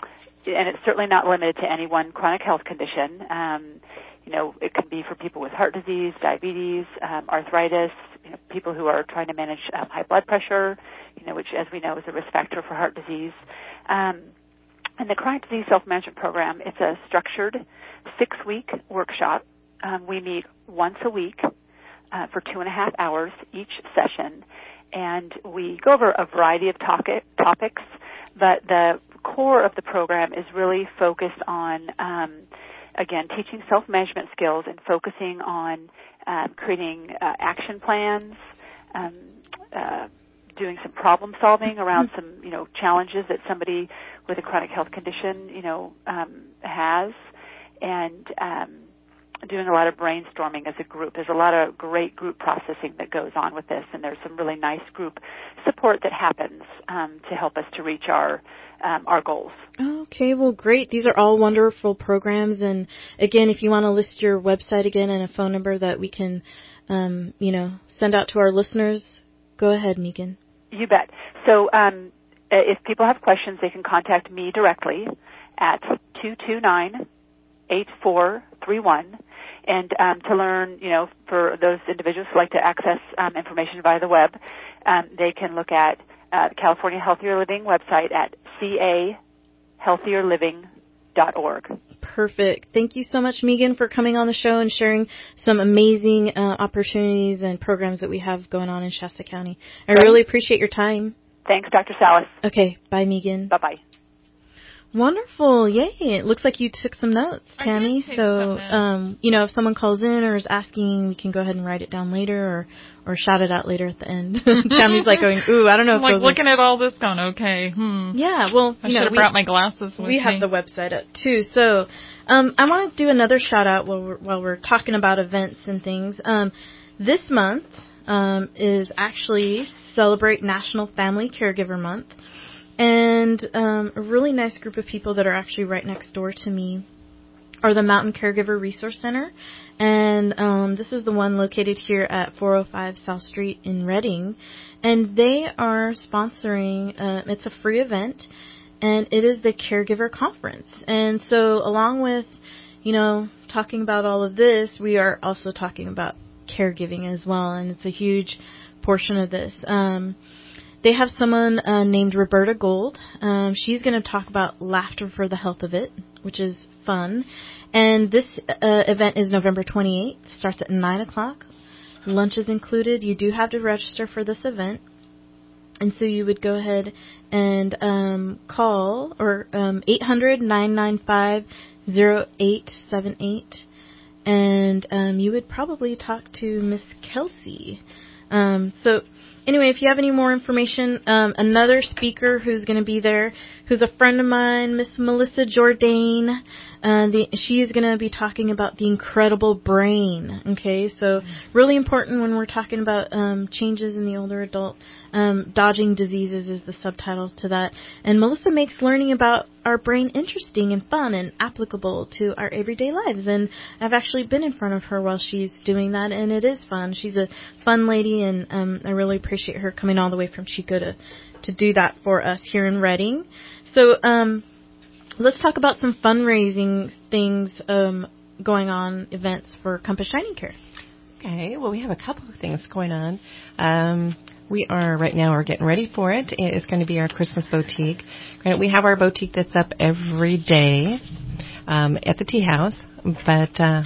and it's certainly not limited to any one chronic health condition. Um, you know, it can be for people with heart disease, diabetes, um, arthritis, you know, people who are trying to manage um, high blood pressure, you know, which, as we know, is a risk factor for heart disease. Um, and the chronic disease self-management program, it's a structured six-week workshop. Um, we meet once a week uh, for two and a half hours each session, and we go over a variety of topic, topics, but the core of the program is really focused on, um, again, teaching self-management skills and focusing on uh, creating uh, action plans, um, uh, doing some problem solving around some, you know, challenges that somebody with a chronic health condition, you know, um, has, and um, doing a lot of brainstorming as a group. There's a lot of great group processing that goes on with this, and there's some really nice group support that happens um, to help us to reach our um, our goals. Okay, well, great. These are all wonderful programs, and again, if you want to list your website again and a phone number that we can, um, you know, send out to our listeners, go ahead, Megan. You bet. So um, if people have questions, they can contact me directly at two two nine, eight four three one. And um, to learn, you know, for those individuals who like to access um, information via the web, um, they can look at uh, the California Healthier Living website at c a healthier living dot org. Perfect. Thank you so much, Megan, for coming on the show and sharing some amazing uh, opportunities and programs that we have going on in Shasta County. I really appreciate your time. Thanks, Doctor Salas. Okay. Bye, Megan. Bye-bye. Wonderful. Yay. It looks like you took some notes, Tammy. I did take so, some notes. um, you know, if someone calls in or is asking, you can go ahead and write it down later or, or shout it out later at the end. Tammy's like going, ooh, I don't know if I'm like those looking are... at all this going, okay, hmm. Yeah, well, I you should know, have we, brought my glasses with we me. have the website up too. So, um, I want to do another shout out while we're, while we're talking about events and things. Um, this month, um, is actually Celebrate National Family Caregiver Month. And um, a really nice group of people that are actually right next door to me are the Mountain Caregiver Resource Center. And um, this is the one located here at four oh five South Street in Redding. And they are sponsoring, uh, it's a free event, and it is the Caregiver Conference. And so along with, you know, talking about all of this, we are also talking about caregiving as well. And it's a huge portion of this. Um They have someone uh, named Roberta Gold. Um, she's going to talk about laughter for the health of it, which is fun. And this uh, event is November twenty-eighth. Starts at nine o'clock. Lunch is included. You do have to register for this event. And so you would go ahead and um, call or um, eight hundred, nine nine five, oh eight seven eight. And um, you would probably talk to Miss Kelsey. Um, so... Anyway, if you have any more information, um, another speaker who's going to be there, who's a friend of mine, Miss Melissa Jourdain, uh, the, she is going to be talking about the incredible brain. Okay, so really important when we're talking about um, changes in the older adult. Um, dodging diseases is the subtitle to that. And Melissa makes learning about our brain interesting and fun and applicable to our everyday lives. And I've actually been in front of her while she's doing that, and it is fun. She's a fun lady, and um, I really appreciate her coming all the way from Chico to, to do that for us here in Redding. So um, let's talk about some fundraising things um, going on, events for Compass Shining Care. Okay, well, we have a couple of things going on. Um, we are, right now, we're getting ready for it. It is going to be our Christmas boutique. We have our boutique that's up every day um, at the Tea House, but uh,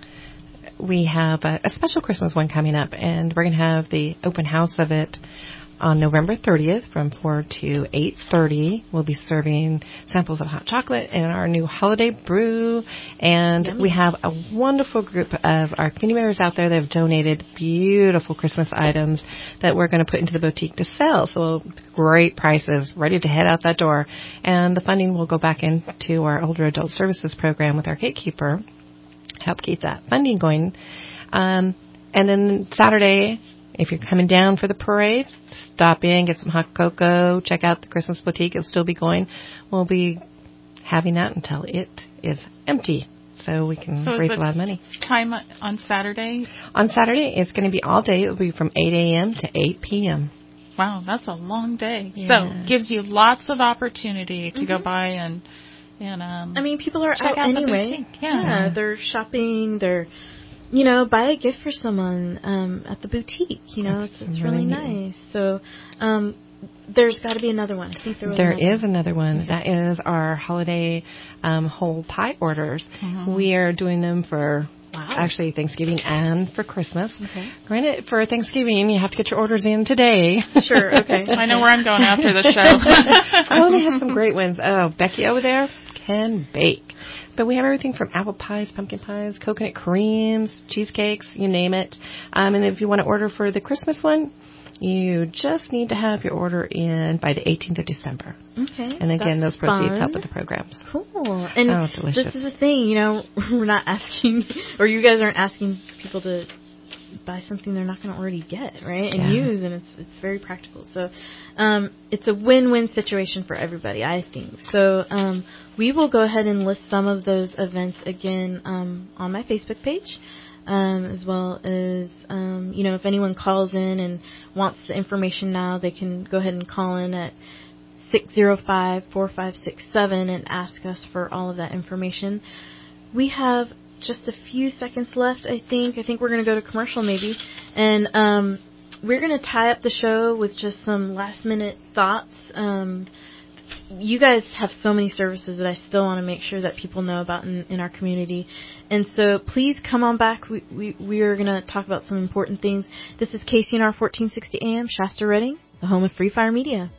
we have a, a special Christmas one coming up, and we're going to have the open house of it on November thirtieth from four to eight thirty. We'll be serving samples of hot chocolate and our new holiday brew. And Yummy. We have a wonderful group of our community members out there that have donated beautiful Christmas items that we're going to put into the boutique to sell. So great prices, ready to head out that door. And the funding will go back into our older adult services program with our gatekeeper, help keep that funding going. Um, and then Saturday, if you're coming down for the parade, stop in, get some hot cocoa, check out the Christmas boutique. It'll still be going. We'll be having that until it is empty, so we can so raise a lot of money. Time on Saturday? On Saturday, it's going to be all day. It'll be from eight a.m. to eight p.m. Wow, that's a long day. Yeah. So gives you lots of opportunity to Mm-hmm. go by and, and um, I mean, people are check out, out anyway. the boutique. Yeah. yeah, they're shopping, they're... You know, buy a gift for someone um, at the boutique. You know, it's, it's really, really nice. So um, there's got to be another one. I think there was There another is another one. That is our holiday um, whole pie orders. Mm-hmm. We are doing them for wow. actually Thanksgiving and for Christmas. Okay. Granted, for Thanksgiving, you have to get your orders in today. Sure. Okay. I know where I'm going after the show. Oh, they have some great ones. Oh, Becky over there can bake. But we have everything from apple pies, pumpkin pies, coconut creams, cheesecakes, you name it. Um, and if you want to order for the Christmas one, You just need to have your order in by the eighteenth of December. Okay. And again, that's those proceeds fun. help with the programs. Cool. And oh, delicious. this is the thing, you know, we're not asking, or you guys aren't asking people to buy something they're not going to already get, right? And Yeah. use, and it's it's very practical. So um, it's a win-win situation for everybody, I think. So um, we will go ahead and list some of those events again um, on my Facebook page. Um, as well as, um, you know, if anyone calls in and wants the information now, they can go ahead and call in at six zero five, four five six seven and ask us for all of that information. We have just a few seconds left, I think. I think we're going to go to commercial maybe. And um, we're going to tie up the show with just some last-minute thoughts. Um You guys have so many services that I still want to make sure that people know about in, in our community. And so please come on back. We, we, we are going to talk about some important things. This is K C N R fourteen sixty A M, Shasta Redding, the home of Free Fire Media.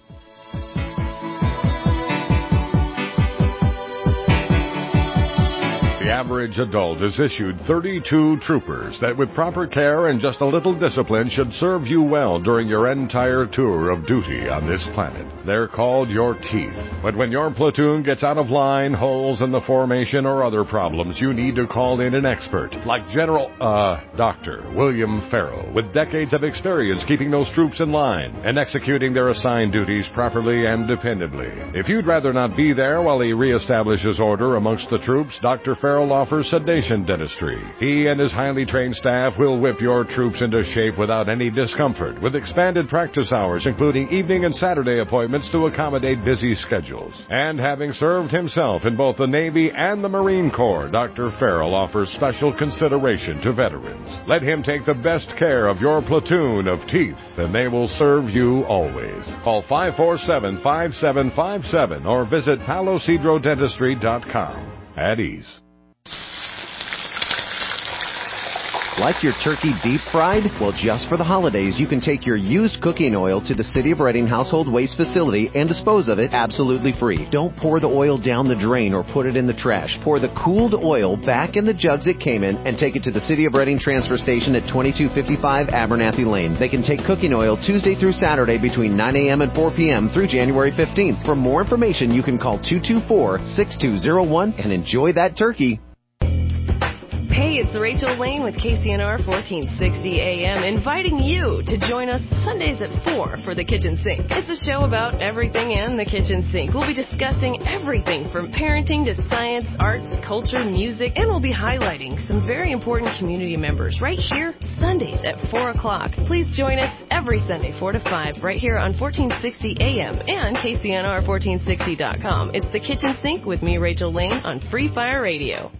The average adult is issued thirty-two troopers that with proper care and just a little discipline should serve you well during your entire tour of duty on this planet. They're called your teeth. But when your platoon gets out of line, holes in the formation, or other problems, you need to call in an expert like General, uh, Doctor William Farrell, with decades of experience keeping those troops in line and executing their assigned duties properly and dependably. If you'd rather not be there while he reestablishes order amongst the troops, Doctor Farrell offers sedation dentistry. He and his highly trained staff will whip your troops into shape without any discomfort, with expanded practice hours, including evening and Saturday appointments to accommodate busy schedules. And having served himself in both the Navy and the Marine Corps, Doctor Farrell offers special consideration to veterans. Let him take the best care of your platoon of teeth, and they will serve you always. Call five four seven, five seven five seven or visit palo cedro dentistry dot com. At ease. Like your turkey deep fried? Well, just for the holidays, you can take your used cooking oil to the City of Redding Household Waste Facility and dispose of it absolutely free. Don't pour the oil down the drain or put it in the trash. Pour the cooled oil back in the jugs it came in and take it to the City of Redding Transfer Station at twenty-two fifty-five Abernathy Lane. They can take cooking oil Tuesday through Saturday between nine a.m. and four p.m. through January fifteenth. For more information, you can call two two four, six two zero one and enjoy that turkey. Hey, it's Rachel Lane with K C N R fourteen sixty A M, inviting you to join us Sundays at four for The Kitchen Sink. It's a show about everything in the kitchen sink. We'll be discussing everything from parenting to science, arts, culture, music, and we'll be highlighting some very important community members right here Sundays at four o'clock. Please join us every Sunday, four to five, right here on fourteen sixty A M and K C N R fourteen sixty dot com. It's The Kitchen Sink with me, Rachel Lane, on Free Fire Radio.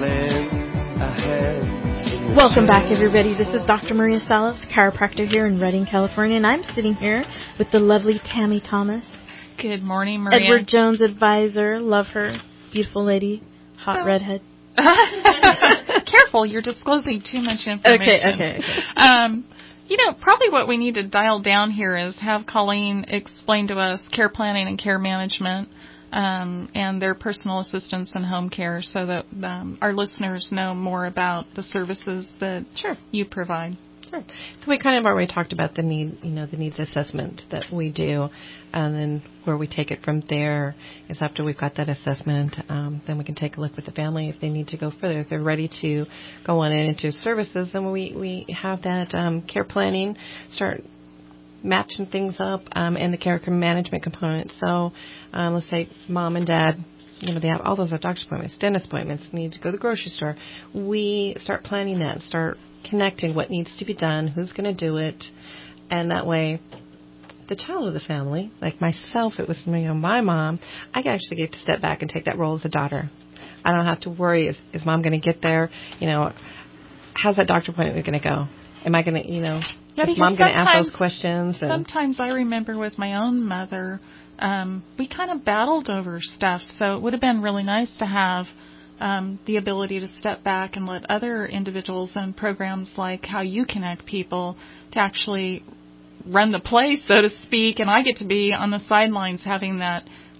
Welcome back, everybody. This is Doctor Maria Salas, chiropractor here in Redding, California, and I'm sitting here with the lovely Tammy Thomas. Good morning, Maria. Edward Jones advisor. Love her. Beautiful lady. Hot so, redhead. Careful, you're disclosing too much information. Okay, okay, okay. Um, you know, probably what we need to dial down here is have Colleen explain to us care planning and care management. Um, and their personal assistance and home care, so that um, our listeners know more about the services that sure. you provide. Sure. So we kind of already talked about the need, you know, the needs assessment that we do, and then where we take it from there is after we've got that assessment, um, then we can take a look with the family if they need to go further, if they're ready to go on into services. Then we we have that um, care planning, start matching things up, um, and the care management component. So um, let's say mom and dad, you know, they have all those doctor's appointments, dentist appointments, need to go to the grocery store. We start planning that, start connecting what needs to be done, who's going to do it, and that way the child of the family, like myself, it was, you know, my mom, I actually get to step back and take that role as a daughter. I don't have to worry, is, is mom going to get there? You know, how's that doctor appointment going to go? Am I going to, you know, yeah, is mom going to ask those questions? And sometimes I remember with my own mother, um, we kind of battled over stuff, so it would have been really nice to have um, the ability to step back and let other individuals and programs like How You Connect People to actually run the play, so to speak, and I get to be on the sidelines having that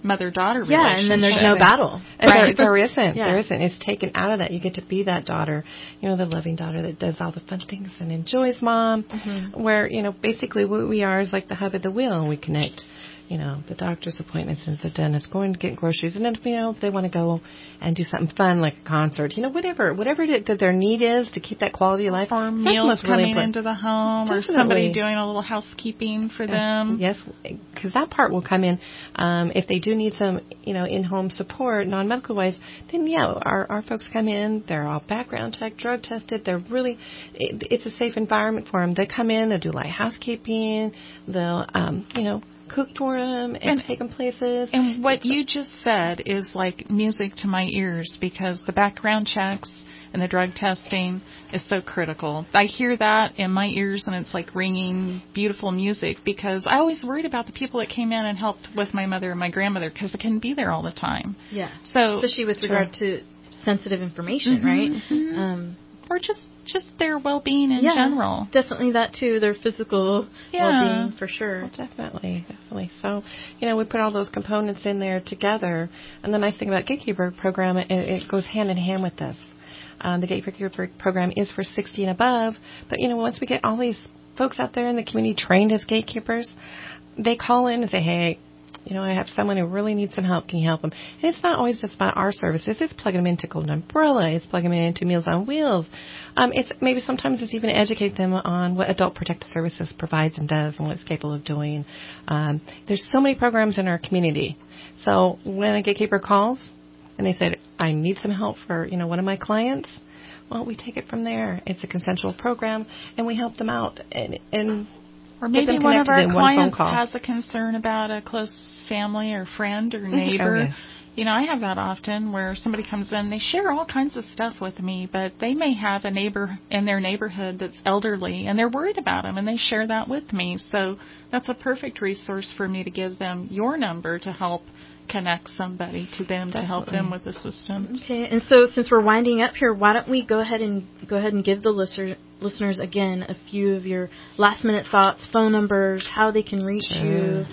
mother-daughter yeah, relationship. and then there's no battle. And Right. there, there isn't. Yeah. There isn't. It's taken out of that. You get to be that daughter, you know, the loving daughter that does all the fun things and enjoys mom. Mm-hmm. Where, you know, basically what we are is like the hub of the wheel, and we connect, you know, the doctor's appointments and the dentist, going to get groceries, and then, you know, if they want to go and do something fun like a concert, you know, whatever, whatever it, that their need is to keep that quality of life. Or that's meals what's really coming important. into the home, Definitely. or somebody doing a little housekeeping for them. Yes, because that part will come in. Um, if they do need some, you know, in-home support, non-medical wise, then yeah, our our folks come in. They're all background checked, drug tested. They're really, it, it's a safe environment for them. They come in, they'll do light housekeeping. They'll, um, you know, cook for them and, and take them places. And what you just said is like music to my ears, because the background checks and the drug testing is so critical. I hear that in my ears, and it's like ringing beautiful music, because I always worried about the people that came in and helped with my mother and my grandmother, because I couldn't be there all the time. Yeah. So especially with regard to sensitive information, mm-hmm, right? Mm-hmm. Um, or just just their well-being in yeah, general. Definitely that too, their physical yeah. well-being for sure. Well, definitely, definitely. So, you know, we put all those components in there together. And the nice thing about Gatekeeper program, it, it goes hand in hand with this. Um, the Gatekeeper program is for sixty and above. But, you know, once we get all these folks out there in the community trained as gatekeepers, they call in and say, hey, you know, I have someone who really needs some help. Can you help them? And it's not always just about our services. It's plugging them into Golden Umbrella. It's plugging them into Meals on Wheels. Um, it's maybe sometimes it's even educate them on what Adult Protective Services provides and does and what it's capable of doing. Um, there's so many programs in our community. So when a gatekeeper calls and they said, I need some help for, you know, one of my clients, well, we take it from there. It's a consensual program, and we help them out and and. Or maybe one of our clients has a concern about a close family or friend or neighbor. Oh, yes. You know, I have that often where somebody comes in, they share all kinds of stuff with me, but they may have a neighbor in their neighborhood that's elderly, and they're worried about them, and they share that with me. So that's a perfect resource for me to give them your number to help connect somebody to them. Definitely. To help them with assistance. Okay, and so since we're winding up here, why don't we go ahead and go ahead and give the listener, listeners again a few of your last minute thoughts, phone numbers, how they can reach sure. you.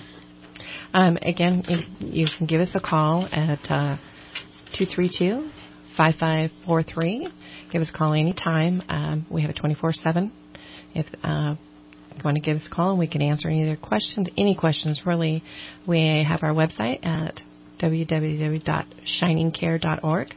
Um, again, you can give us a call at uh, two three two, five five four three. Give us a call anytime. Um, we have a twenty-four seven. If uh, you want to give us a call, and we can answer any of their questions, any questions really. We have our website at w w w dot shining care dot org.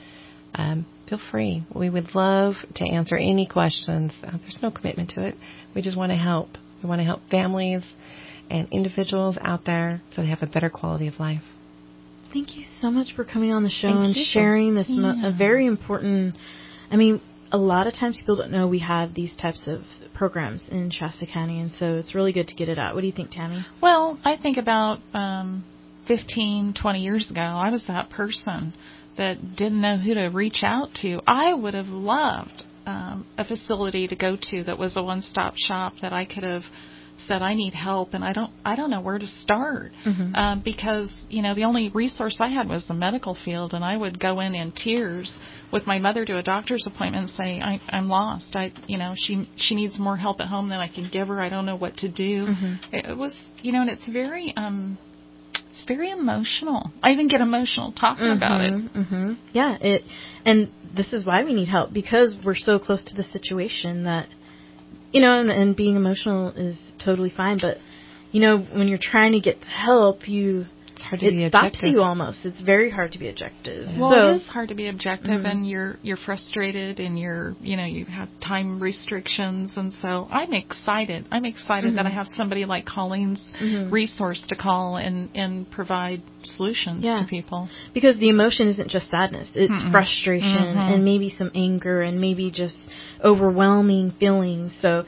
Um, feel free. We would love to answer any questions. Uh, there's no commitment to it. We just want to help. We want to help families and individuals out there so they have a better quality of life. Thank you so much for coming on the show Thank and you. sharing this yeah. mo- a very important, I mean, a lot of times people don't know we have these types of programs in Shasta County, and so it's really good to get it out. What do you think, Tammy? Well, I think about um, fifteen, twenty years ago, I was that person that didn't know who to reach out to. I would have loved um, a facility to go to that was a one-stop shop that I could have said I need help, and I don't I don't know where to start. Mm-hmm. um, because you know the only resource I had was the medical field, and I would go in in tears with my mother to a doctor's appointment and say I, I'm lost. I you know she she needs more help at home than I can give her. I don't know what to do. Mm-hmm. It, it was you know and it's very um it's very emotional. I even get emotional talking mm-hmm. about it. Mm-hmm. Yeah, it and this is why we need help, because we're so close to the situation that. You know, and, and being emotional is totally fine, but, you know, when you're trying to get help, you it's hard to it be stops objective. you almost. It's very hard to be objective. Well, so, it is hard to be objective, mm-hmm. and you're you're frustrated, and you're you know you have time restrictions, and so I'm excited. I'm excited mm-hmm. that I have somebody like Colleen's mm-hmm. resource to call and and provide solutions yeah. to people. Because the emotion isn't just sadness; it's Mm-mm. frustration mm-hmm. and maybe some anger and maybe just overwhelming feelings. So.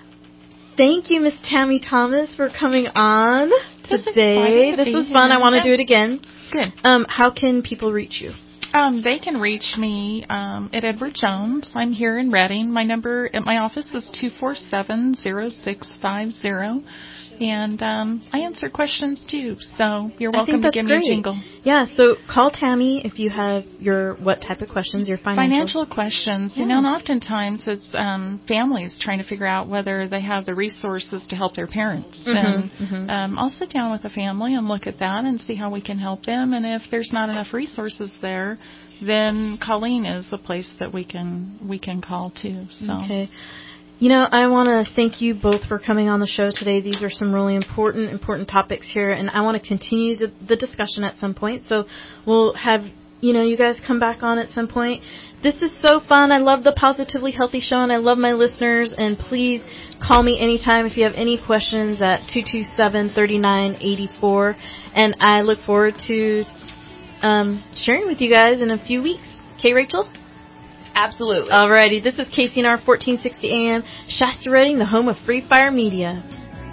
Thank you, Miss Tammy Thomas, for coming on today. This was fun. I want to do it again. Good. Um, how can people reach you? Um, they can reach me um, at Edward Jones. I'm here in Redding. My number at my office is two four seven, zero six five zero. And um, I answer questions, too, so you're I welcome think to that's give great. me a jingle. Yeah, so call Tammy if you have your, what type of questions, your financial. Financial questions. Yeah. You know, and oftentimes it's um, families trying to figure out whether they have the resources to help their parents. Mm-hmm, and mm-hmm. Um, I'll sit down with a family and look at that and see how we can help them. And if there's not enough resources there, then Colleen is a place that we can we can call, too. So. Okay. You know, I want to thank you both for coming on the show today. These are some really important, important topics here, and I want to continue the discussion at some point. So we'll have, you know, you guys come back on at some point. This is so fun. I love the Positively Healthy Show, and I love my listeners. And please call me anytime if you have any questions at two two seven, three nine eight four. And I look forward to um, sharing with you guys in a few weeks. Okay, Rachel? Absolutely. Alrighty, this is K C N R fourteen sixty A M, Shasta Redding, the home of Free Fire Media.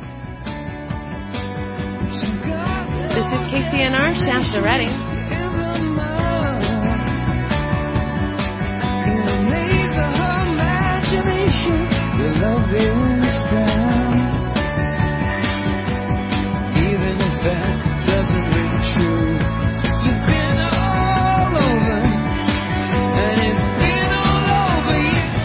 This is K C N R Shasta Redding. Even if that doesn't ring true, you've been all over, and it's been all over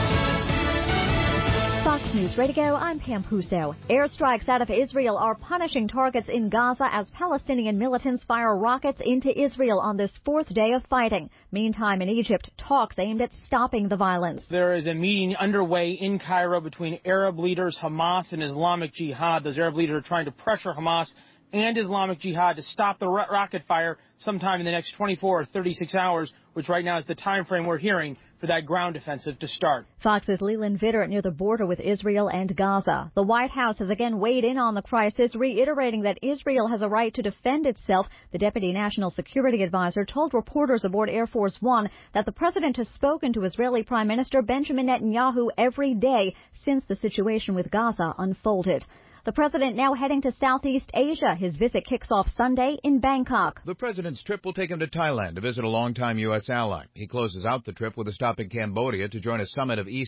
you. Fox News Radio, I'm Pam Puso. Airstrikes out of Israel are punishing targets in Gaza as Palestinian militants fire rockets into Israel on this fourth day of fighting. Meantime, in Egypt, talks aimed at stopping the violence. There is a meeting underway in Cairo between Arab leaders, Hamas, and Islamic Jihad. Those Arab leaders are trying to pressure Hamas and Islamic Jihad to stop the ro- rocket fire sometime in the next twenty-four or thirty-six hours, which right now is the time frame we're hearing for that ground offensive to start. Fox's Leland Vitter near the border with Israel and Gaza. The White House has again weighed in on the crisis, reiterating that Israel has a right to defend itself. The Deputy National Security Advisor told reporters aboard Air Force One that the president has spoken to Israeli Prime Minister Benjamin Netanyahu every day since the situation with Gaza unfolded. The president now heading to Southeast Asia. His visit kicks off Sunday in Bangkok. The president's trip will take him to Thailand to visit a longtime U S ally. He closes out the trip with a stop in Cambodia to join a summit of East